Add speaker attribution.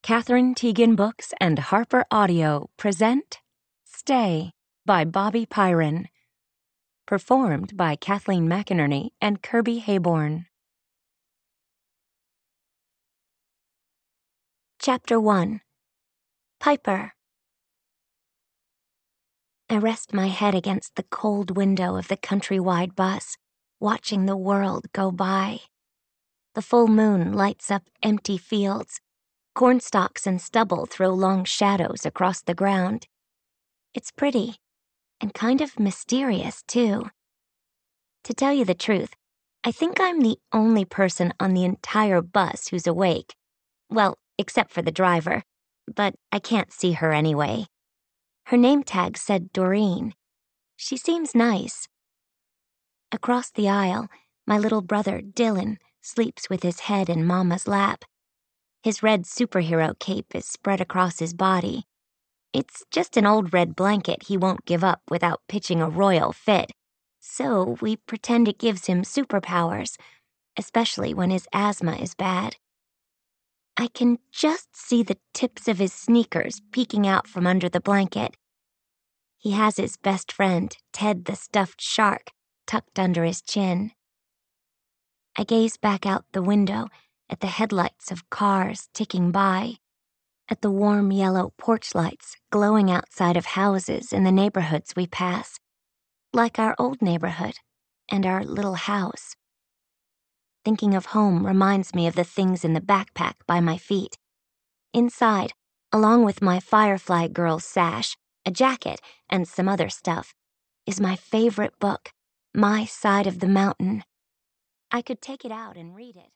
Speaker 1: Catherine Teagan Books and Harper Audio present Stay by Bobby Pyron. Performed by Kathleen McInerney and Kirby Hayborn. Chapter 1. Piper. I rest my head against the cold window of the countrywide bus, watching the world go by. The full moon lights up empty fields. Cornstalks and stubble throw long shadows across the ground. It's pretty, and kind of mysterious, too. To tell you the truth, I think I'm the only person on the entire bus who's awake. Well, except for the driver, but I can't see her anyway. Her name tag said Doreen. She seems nice. Across the aisle, my little brother, Dylan, sleeps with his head in Mama's lap. His red superhero cape is spread across his body. It's just an old red blanket he won't give up without pitching a royal fit, so we pretend it gives him superpowers, especially when his asthma is bad. I can just see the tips of his sneakers peeking out from under the blanket. He has his best friend, Ted the stuffed shark, tucked under his chin. I gaze back out the window at the headlights of cars ticking by, at the warm yellow porch lights glowing outside of houses in the neighborhoods we pass, like our old neighborhood and our little house. Thinking of home reminds me of the things in the backpack by my feet. Inside, along with my Firefly Girls sash, a jacket, and some other stuff, is my favorite book, My Side of the Mountain. I could take it out and read it.